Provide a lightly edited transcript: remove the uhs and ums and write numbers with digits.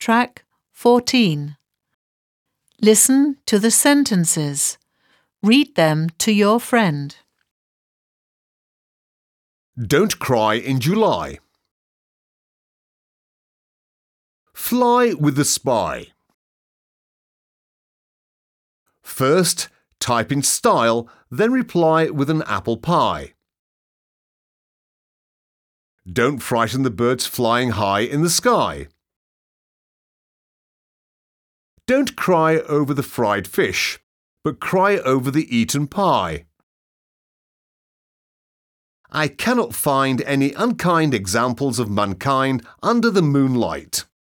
Track 14. Listen to the sentences. Read them to your friend. Don't cry in July. Fly with the spy. First, type in style, then reply with an apple pie. Don't frighten the birds flying high in the sky. Don't cry over the fried fish, but cry over the eaten pie. I cannot find any unkind examples of mankind under the moonlight.